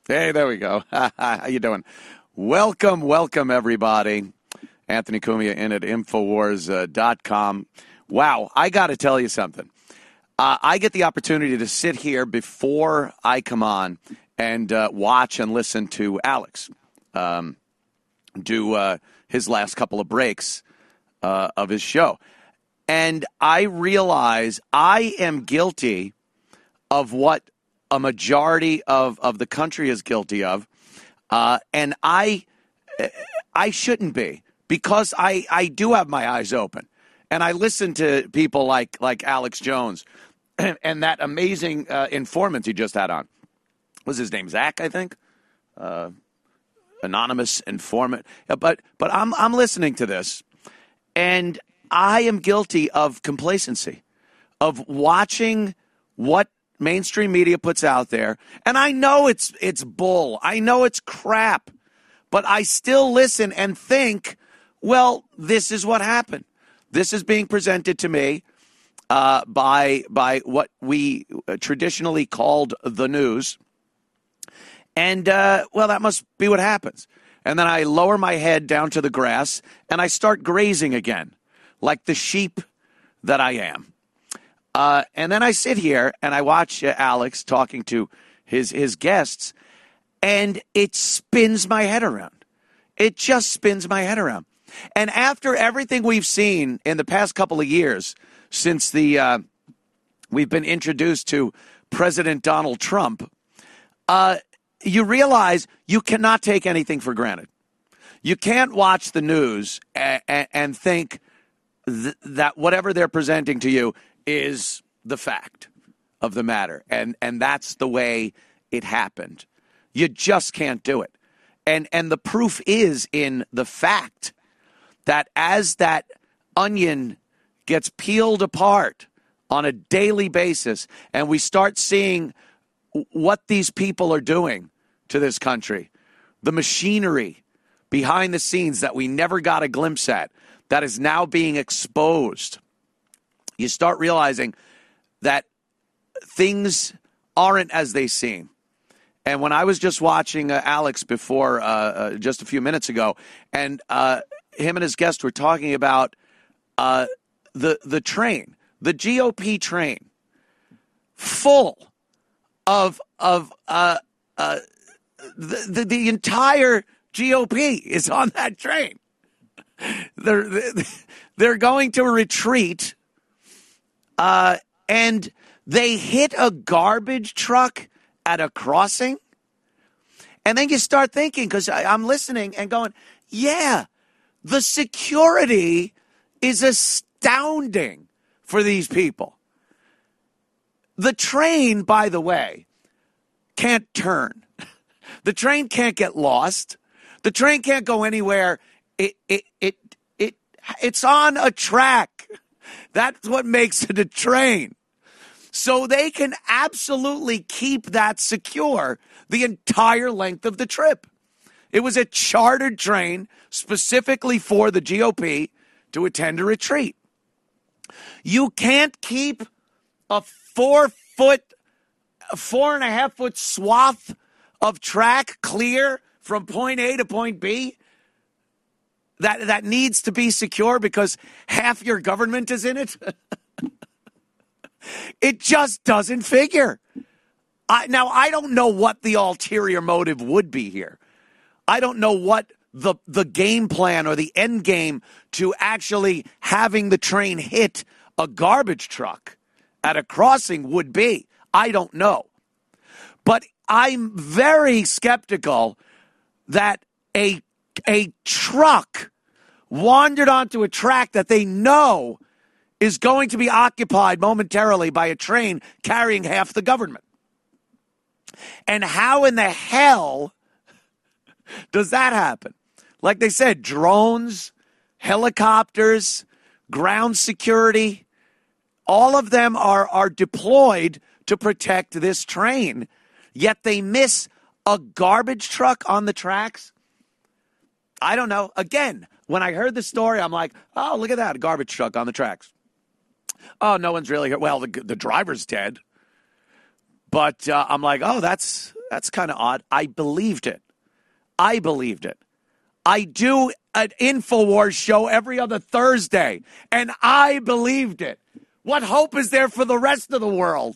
Hey, there we go. How you doing? Welcome, everybody. Anthony Cumia in at Infowars.com. Wow, I got to tell you something. I get the opportunity to sit here before I come on and watch and listen to Alex do his last couple of breaks of his show. And I realize I am guilty of what a majority of the country is guilty of. And I shouldn't be, because I do have my eyes open. And I listen to people like Alex Jones and that amazing informant he just had on. Was his name Zach, I think? Anonymous informant. But I'm listening to this, and I am guilty of complacency, of watching what mainstream media puts out there. And I know it's bull. I know it's crap. But I still listen and think, well, this is what happened. This is being presented to me by what we traditionally called the news. And, well, that must be what happens. And then I lower my head down to the grass and I start grazing again, like the sheep that I am. And then I sit here and I watch Alex talking to his guests, and it spins my head around. It just spins my head around. And after everything we've seen in the past couple of years, since we've been introduced to President Donald Trump, you realize you cannot take anything for granted. You can't watch the news and think that whatever they're presenting to you is the fact of the matter. And that's the way it happened. You just can't do it. And the proof is in the fact that as that onion gets peeled apart on a daily basis and we start seeing what these people are doing to this country, the machinery behind the scenes that we never got a glimpse at, that is now being exposed, you start realizing that things aren't as they seem. And when I was just watching Alex before just a few minutes ago, and him and his guest were talking about the train, the GOP train, full of the entire GOP is on that train. They're going to retreat, and they hit a garbage truck at a crossing. And then you start thinking, because I'm listening and going, yeah, the security is astounding for these people. The train, by the way, can't turn. The train can't get lost. The train can't go anywhere. It's on a track. That's what makes it a train. So they can absolutely keep that secure the entire length of the trip. It was a chartered train specifically for the GOP to attend a retreat. You can't keep a 4.5 foot swath of track clear from point A to point B. That needs to be secure because half your government is in it. It just doesn't figure. Now, I don't know what the ulterior motive would be here. I don't know what the game plan or the end game to actually having the train hit a garbage truck at a crossing would be. I don't know. But I'm very skeptical that a truck wandered onto a track that they know is going to be occupied momentarily by a train carrying half the government. And how in the hell does that happen? Like they said, drones, helicopters, ground security, all of them are deployed to protect this train. Yet they miss a garbage truck on the tracks. I don't know. Again, when I heard the story, I'm like, oh, look at that, a garbage truck on the tracks. Oh, no one's really here. Well, the driver's dead. But I'm like, oh, that's That's kind of odd. I believed it. I believed it. I do an InfoWars show every other Thursday, and I believed it. What hope is there for the rest of the world?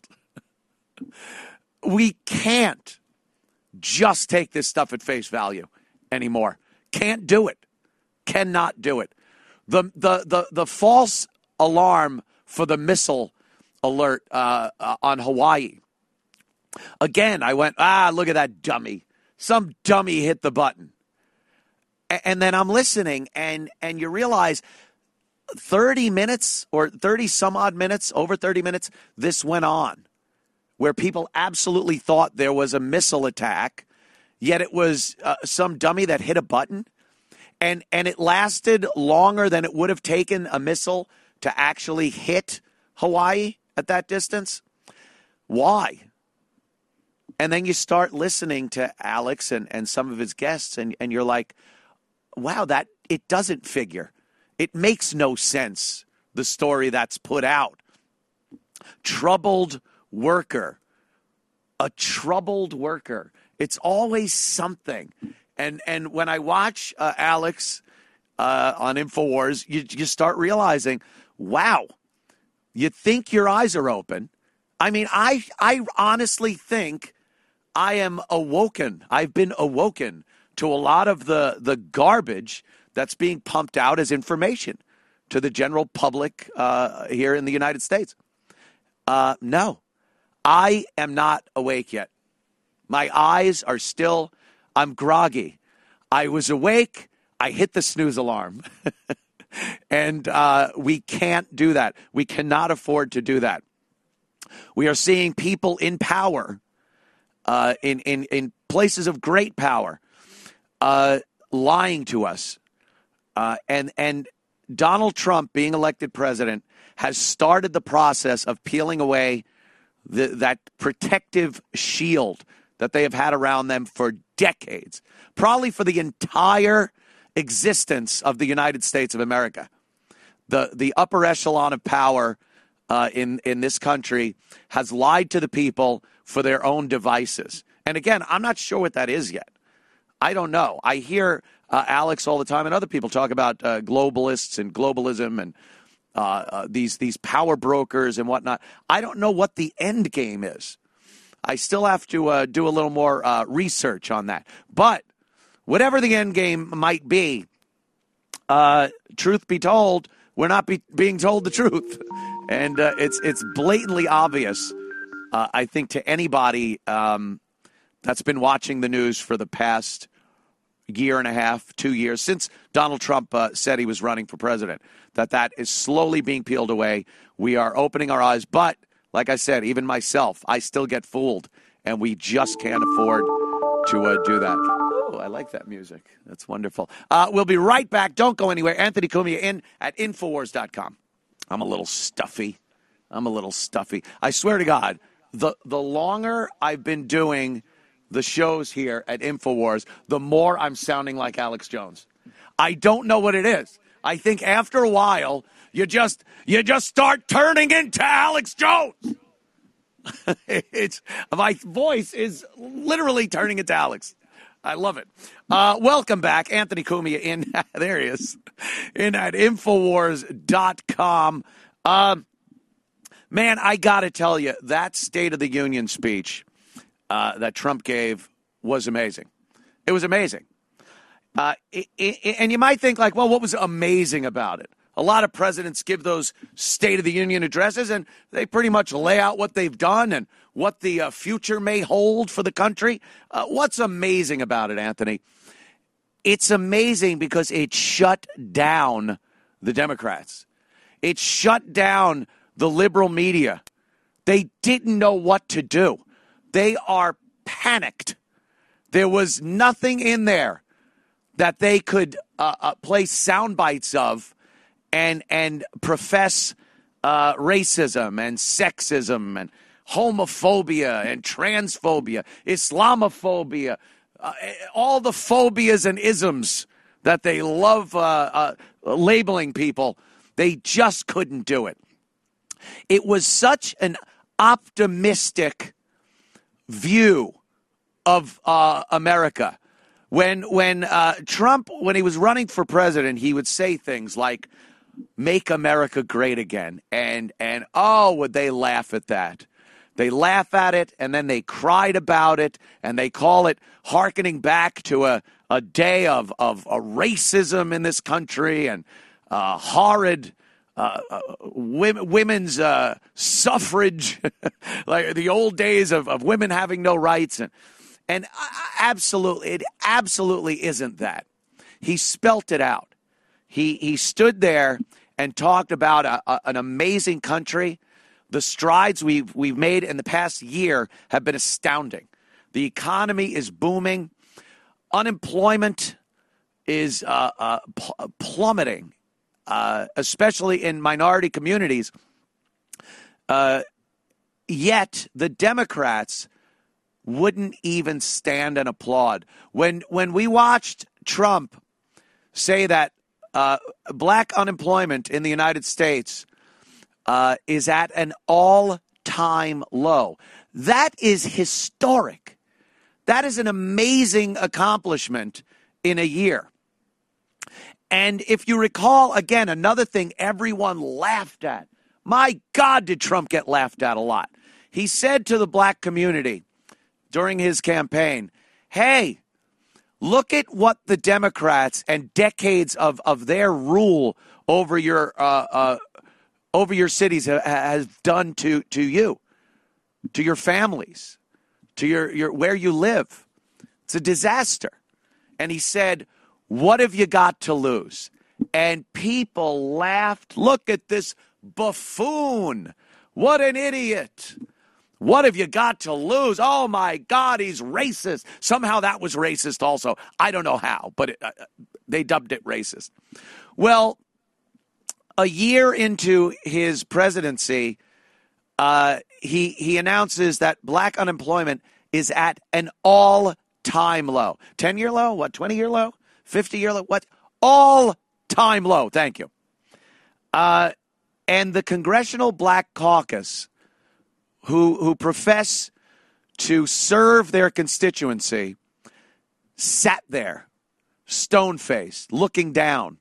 We can't just take this stuff at face value anymore. Can't do it. Cannot do it. The false alarm for the missile alert on Hawaii. Again, I went, look at that dummy. Some dummy hit the button. And then I'm listening, and you realize 30 minutes or 30 some odd minutes, over 30 minutes, this went on, where people absolutely thought there was a missile attack, yet it was some dummy that hit a button. And it lasted longer than it would have taken a missile to actually hit Hawaii at that distance. Why? And then you start listening to Alex and some of his guests, and you're like, wow, that it doesn't figure. It makes no sense, the story that's put out. Troubled worker. A troubled worker. It's always something. And when I watch Alex on InfoWars, you start realizing, wow, you think your eyes are open. I mean, I honestly think I am awoken. I've been awoken to a lot of the garbage that's being pumped out as information to the general public here in the United States. No, I am not awake yet. My eyes are still, I'm groggy. I was awake. I hit the snooze alarm. And we can't do that. We cannot afford to do that. We are seeing people in power, in places of great power, lying to us. And Donald Trump, being elected president, has started the process of peeling away that protective shield that they have had around them for decades, probably for the entire existence of the United States of America. The upper echelon of power in this country has lied to the people for their own devices. And again, I'm not sure what that is yet. I don't know. I hear Alex all the time and other people talk about globalists and globalism and these power brokers and whatnot. I don't know what the end game is. I still have to do a little more research on that. But whatever the end game might be, truth be told, we're not being told the truth. And it's blatantly obvious, I think, to anybody that's been watching the news for the past year and a half, 2 years, since Donald Trump said he was running for president, that is slowly being peeled away. We are opening our eyes. But like I said, even myself, I still get fooled, and we just can't afford to do that. Oh, I like that music. That's wonderful. We'll be right back. Don't go anywhere. Anthony Cumia in at Infowars.com. I'm a little stuffy. I swear to God, the longer I've been doing the shows here at Infowars, the more I'm sounding like Alex Jones. I don't know what it is. I think after a while, you just start turning into Alex Jones. My voice is literally turning into Alex. I love it. Welcome back. Anthony Cumia in, there he is, in at Infowars.com. Man, I got to tell you, that State of the Union speech that Trump gave was amazing. It was amazing. And you might think, like, well, what was amazing about it? A lot of presidents give those State of the Union addresses, and they pretty much lay out what they've done and what the future may hold for the country. What's amazing about it, Anthony? It's amazing because it shut down the Democrats. It shut down the liberal media. They didn't know what to do. They are panicked. There was nothing in there that they could play sound bites of and profess racism and sexism and homophobia and transphobia, Islamophobia, all the phobias and isms that they love labeling people. They just couldn't do it. It was such an optimistic view of America. When Trump, when he was running for president, he would say things like, "Make America great again," and oh, would they laugh at that? They laugh at it, and then they cried about it, and they call it hearkening back to a day of racism in this country and horrid women's suffrage, like the old days of women having no rights. And absolutely, it absolutely isn't that. He spelt it out. He stood there and talked about an amazing country. The strides we've made in the past year have been astounding. The economy is booming. Unemployment is plummeting, especially in minority communities. Yet the Democrats wouldn't even stand and applaud. When we watched Trump say that black unemployment in the United States is at an all-time low. That is historic. That is an amazing accomplishment in a year. And if you recall, again, another thing everyone laughed at. My God, did Trump get laughed at a lot. He said to the black community during his campaign, hey, look at what the Democrats and decades of their rule over your cities has done to you, to your families, to your where you live. It's a disaster. And he said, what have you got to lose? And people laughed. Look at this buffoon. What an idiot. What have you got to lose? Oh, my God, he's racist. Somehow that was racist also. I don't know how, but they dubbed it racist. Well, a year into his presidency, he announces that black unemployment is at an all-time low. 10-year low? What, 20-year low? 50-year low? What? All-time low. Thank you. And the Congressional Black Caucus, who profess to serve their constituency, sat there, stone-faced, looking down,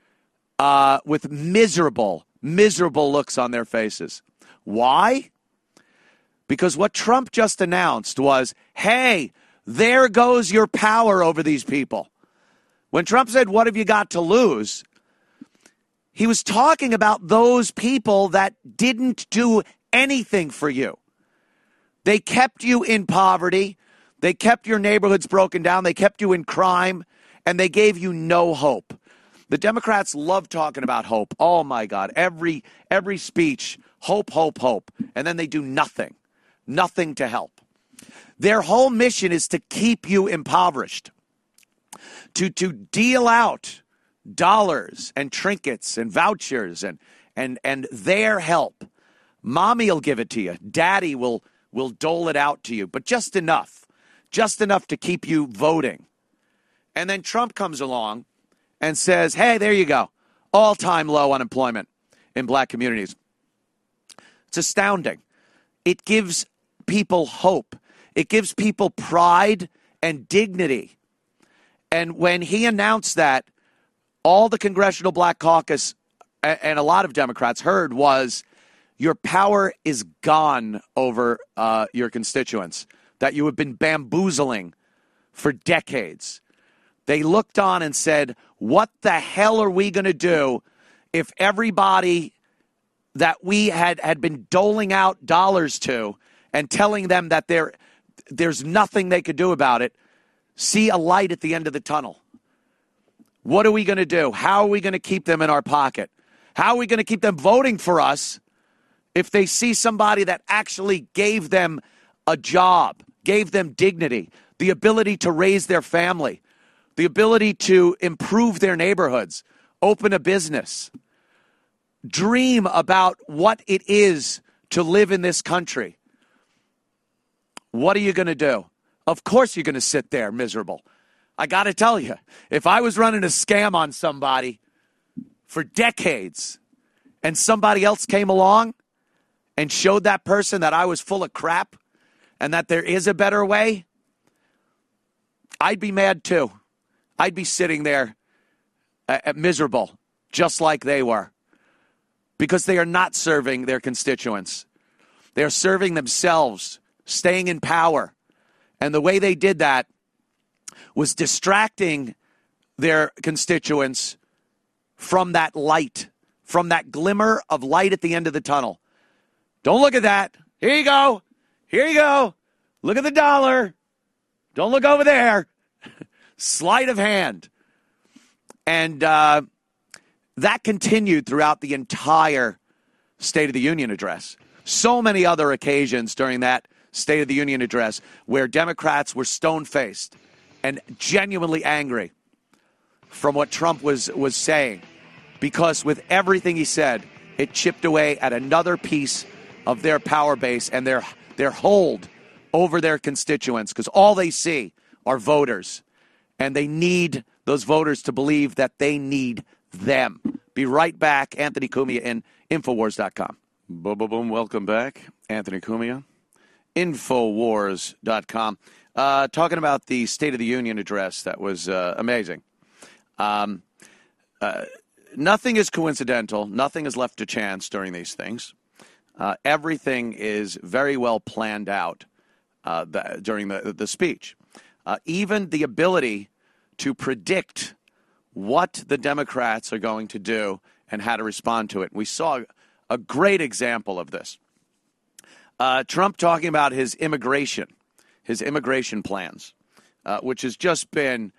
with miserable looks on their faces. Why? Because what Trump just announced was, hey, there goes your power over these people. When Trump said, what have you got to lose? He was talking about those people that didn't do anything for you. They kept you in poverty. They kept your neighborhoods broken down. They kept you in crime, and they gave you no hope. The Democrats love talking about hope. Oh, my God. Every speech, hope, hope, hope. And then they do nothing to help. Their whole mission is to keep you impoverished, to deal out dollars and trinkets and vouchers and their help. Mommy will give it to you. Daddy will dole it out to you, but just enough to keep you voting. And then Trump comes along and says, hey, there you go. All-time low unemployment in black communities. It's astounding. It gives people hope. It gives people pride and dignity. And when he announced that, all the Congressional Black Caucus and a lot of Democrats heard was, your power is gone over your constituents that you have been bamboozling for decades. They looked on and said, what the hell are we going to do if everybody that we had been doling out dollars to and telling them that there's nothing they could do about it, see a light at the end of the tunnel? What are we going to do? How are we going to keep them in our pocket? How are we going to keep them voting for us if they see somebody that actually gave them a job, gave them dignity, the ability to raise their family, the ability to improve their neighborhoods, open a business, dream about what it is to live in this country? What are you going to do? Of course you're going to sit there miserable. I got to tell you, if I was running a scam on somebody for decades and somebody else came along and showed that person that I was full of crap and that there is a better way, I'd be mad too. I'd be sitting there miserable, just like they were, because they are not serving their constituents. They are serving themselves, staying in power. And the way they did that was distracting their constituents from that light, from that glimmer of light at the end of the tunnel. Don't look at that. Here you go. Here you go. Look at the dollar. Don't look over there. Sleight of hand. And that continued throughout the entire State of the Union address. So many other occasions during that State of the Union address where Democrats were stone-faced and genuinely angry from what Trump was saying, because with everything he said, it chipped away at another piece of their power base and their hold over their constituents, because all they see are voters, and they need those voters to believe that they need them. Be right back. Anthony Cumia in Infowars.com. Boom, boom, boom. Welcome back. Anthony Cumia, Infowars.com. Talking about the State of the Union address that was amazing. Nothing is coincidental. Nothing is left to chance during these things. Everything is very well planned out during the speech. Even the ability to predict what the Democrats are going to do and how to respond to it. We saw a great example of this. Trump talking about his immigration plans, which has just been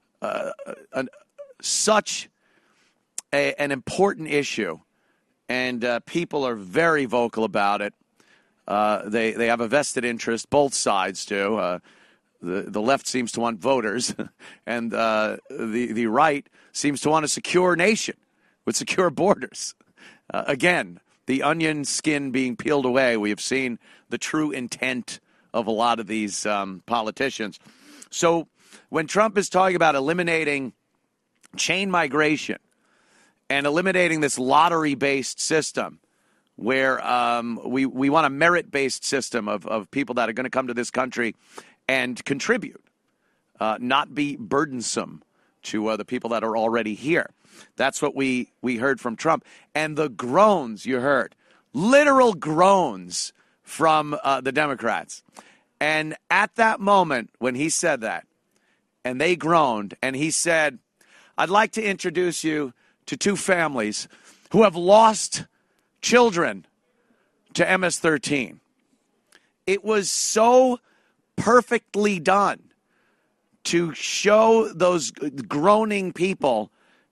such an important issue, and people are very vocal about it. They have a vested interest, both sides do. The left seems to want voters, and the right seems to want a secure nation with secure borders. Again, the onion skin being peeled away, we have seen the true intent of a lot of these politicians. So when Trump is talking about eliminating chain migration and eliminating this lottery-based system where we want a merit-based system of people that are going to come to this country and contribute, not be burdensome to the people that are already here. That's what we heard from Trump. And the groans you heard, literal groans from the Democrats. And at that moment when he said that, and they groaned, and he said, I'd like to introduce you to two families who have lost children to MS-13. It was so perfectly done to show those groaning people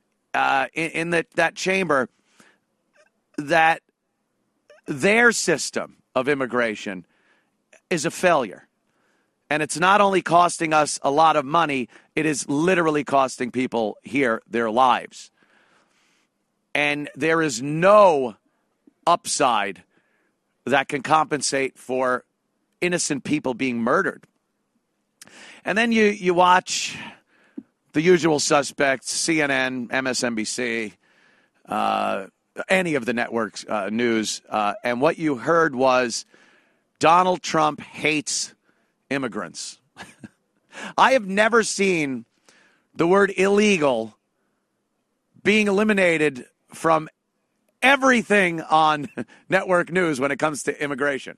in that chamber that their system of immigration is a failure. And it's not only costing us a lot of money, it is literally costing people here their lives. And there is no upside that can compensate for innocent people being murdered. And then you watch the usual suspects, CNN, MSNBC, any of the networks' news, and what you heard was Donald Trump hates immigrants. I have never seen the word illegal being eliminated from everything on network news when it comes to immigration.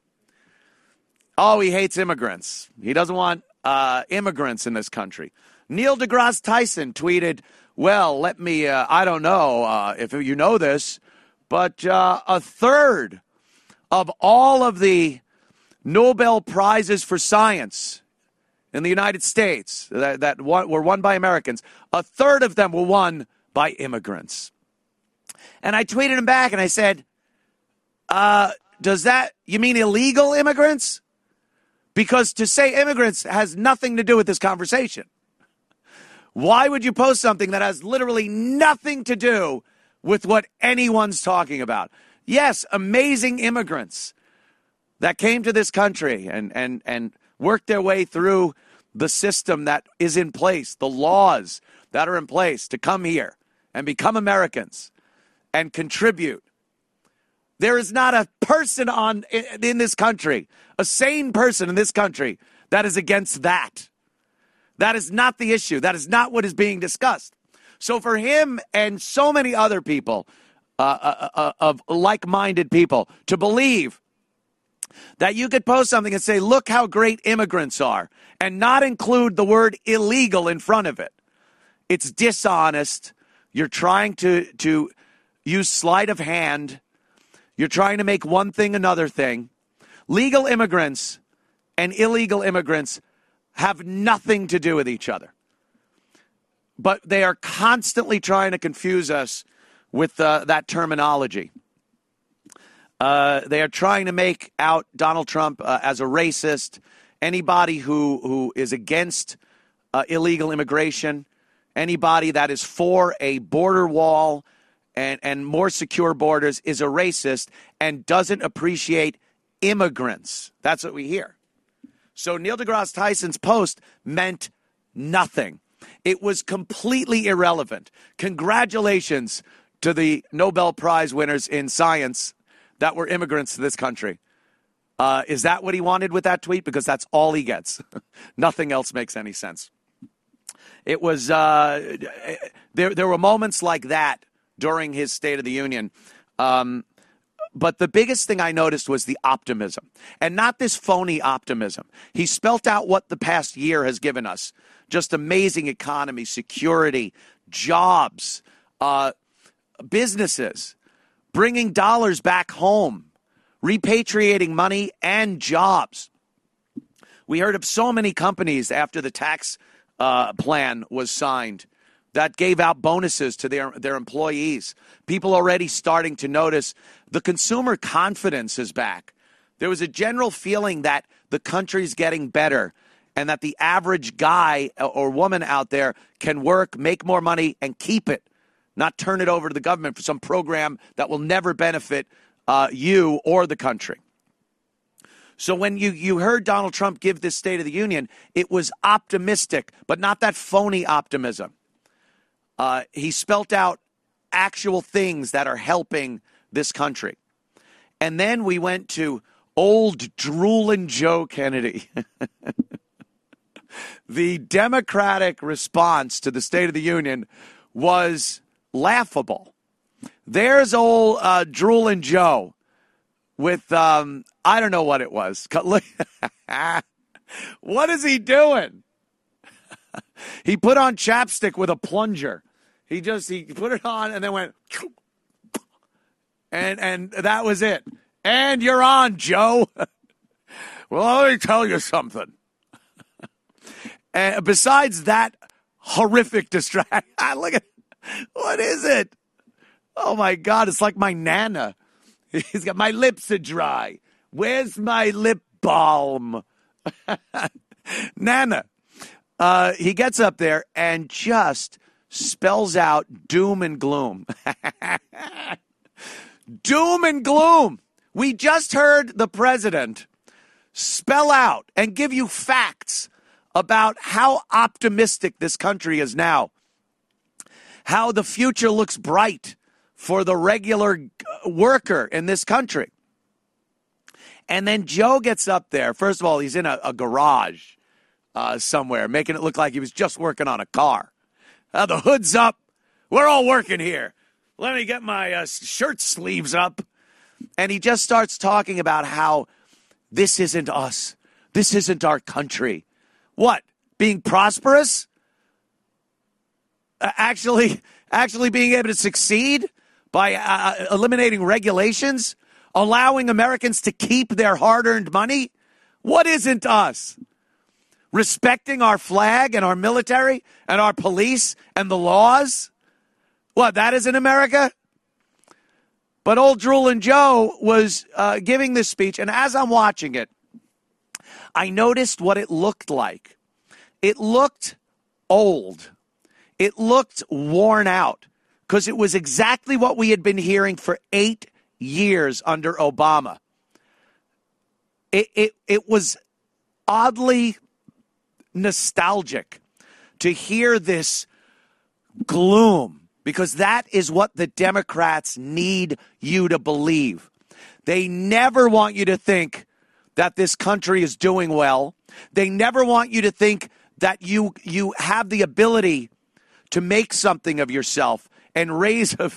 Oh, he hates immigrants. He doesn't want immigrants in this country. Neil deGrasse Tyson tweeted, well, I don't know if you know this, but a third of all of the Nobel Prizes for science in the United States that were won by Americans, a third of them were won by immigrants. And I tweeted him back and I said, you mean illegal immigrants? Because to say immigrants has nothing to do with this conversation. Why would you post something that has literally nothing to do with what anyone's talking about? Yes, amazing immigrants that came to this country and worked their way through the system that is in place, the laws that are in place to come here and become Americans and contribute. There is not a person in this country, a sane person in this country, that is against that. That is not the issue. That is not what is being discussed. So for him and so many other people, of like-minded people, to believe that you could post something and say, look how great immigrants are, and not include the word illegal in front of it, it's dishonest. You're trying to use sleight of hand. You're trying to make one thing another thing. Legal immigrants and illegal immigrants have nothing to do with each other. But they are constantly trying to confuse us with that terminology. They are trying to make out Donald Trump as a racist. Anybody who is against illegal immigration, anybody that is for a border wall and more secure borders is a racist and doesn't appreciate immigrants. That's what we hear. So Neil deGrasse Tyson's post meant nothing. It was completely irrelevant. Congratulations to the Nobel Prize winners in science that were immigrants to this country. Is that what he wanted with that tweet? Because that's all he gets. Nothing else makes any sense. It was there were moments like that during his State of the Union. But the biggest thing I noticed was the optimism, and not this phony optimism. He spelt out what the past year has given us. Just amazing economy, security, jobs, businesses, bringing dollars back home, repatriating money and jobs. We heard of so many companies after the tax plan was signed that gave out bonuses to their employees. People already starting to notice the consumer confidence is back. There was a general feeling that the country's getting better and that the average guy or woman out there can work, make more money, and keep it, not turn it over to the government for some program that will never benefit you or the country. So when you heard Donald Trump give this State of the Union, it was optimistic, but not that phony optimism. He spelt out actual things that are helping this country. And then we went to old drooling Joe Kennedy. The Democratic response to the State of the Union was laughable. There's old drooling Joe with, I don't know what it was. What is he doing? He put on chapstick with a plunger. He put it on and then went, and that was it. And you're on, Joe. Well, let me tell you something. And besides that horrific distraction, look at, what is it? Oh my God, it's like my Nana. He's got, my lips are dry. Where's my lip balm? Nana. He gets up there and just spells out doom and gloom. Doom and gloom. We just heard the president spell out and give you facts about how optimistic this country is now, how the future looks bright for the regular worker in this country. And then Joe gets up there. First of all, he's in a garage somewhere, making it look like he was just working on a car. The hood's up. We're all working here. Let me get my shirt sleeves up. And he just starts talking about how this isn't us. This isn't our country. What? Being prosperous? Actually being able to succeed by eliminating regulations? Allowing Americans to keep their hard-earned money? What isn't us? Respecting our flag and our military and our police and the laws? What, that isn't America? But old Droolin' Joe was giving this speech, and as I'm watching it, I noticed what it looked like. It looked old. It looked worn out, because it was exactly what we had been hearing for 8 years under Obama. It was oddly nostalgic to hear this gloom, because that is what the Democrats need you to believe. They never want you to think that this country is doing well. They never want you to think that you have the ability to make something of yourself and raise a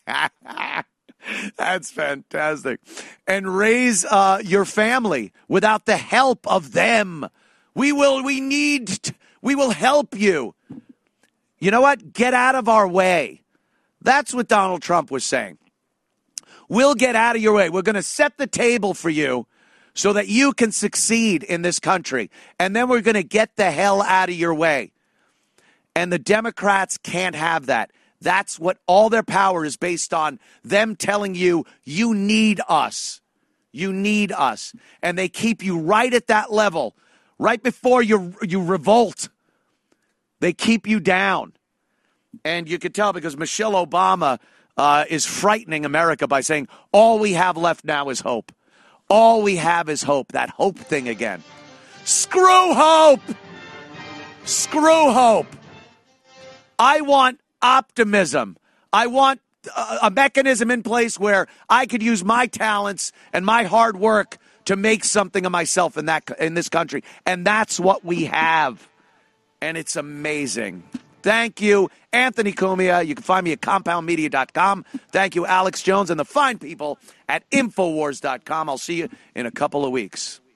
that's fantastic. And raise your family without the help of them. We will help you. You know what? Get out of our way. That's what Donald Trump was saying. We'll get out of your way. We're going to set the table for you so that you can succeed in this country. And then we're going to get the hell out of your way. And the Democrats can't have that. That's what all their power is based on, them telling you, you need us. You need us. And they keep you right at that level, right before you revolt. They keep you down. And you could tell because Michelle Obama is frightening America by saying, all we have left now is hope. All we have is hope. That hope thing again. Screw hope. Screw hope. I want optimism. I want a mechanism in place where I could use my talents and my hard work to make something of myself in this country. And that's what we have. And it's amazing. Thank you, Anthony Cumia. You can find me at compoundmedia.com. Thank you, Alex Jones, and the fine people at Infowars.com. I'll see you in a couple of weeks.